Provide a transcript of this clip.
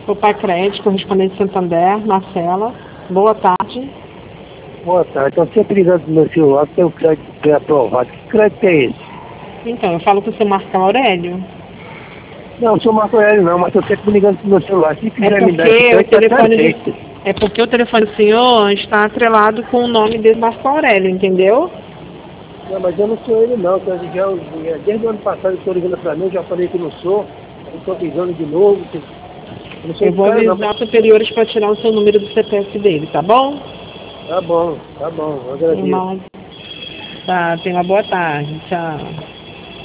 Opa Crédito, correspondente Santander, Marcela. Boa tarde. Boa tarde. Então, sempre ligando no meu celular, tem um crédito pré-aprovado. Que crédito é esse? Então, eu falo com o seu Marco Aurélio. Não, sou Marco Aurélio não, mas eu sempre me ligando no meu celular. Se quiser me dar esse Porque o crédito, telefone aceito. é porque o telefone do senhor está atrelado com o nome de Marco Aurélio, entendeu? Não, mas eu não sou ele não. Desde o ano passado eu estou ligando para mim, eu já falei que não sou. Eu estou ligando de novo. Eu não sou Eu esse vou cara não. avisar os superiores para tirar o seu número do CPF dele, tá bom? Tá bom, eu agradeço. Irmão, tá, tenha uma boa tarde, tchau.